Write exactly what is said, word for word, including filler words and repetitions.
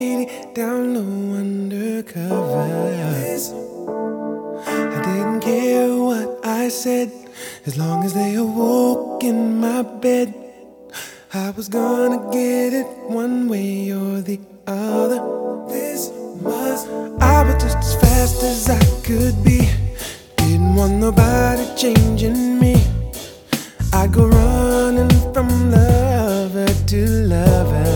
Down low undercover. I didn't care what I said, as long as they awoke in my bed. I was gonna get it one way or the other. This was I was just as fast as I could be. Didn't want nobody changing me. I'd go running from lover to lover.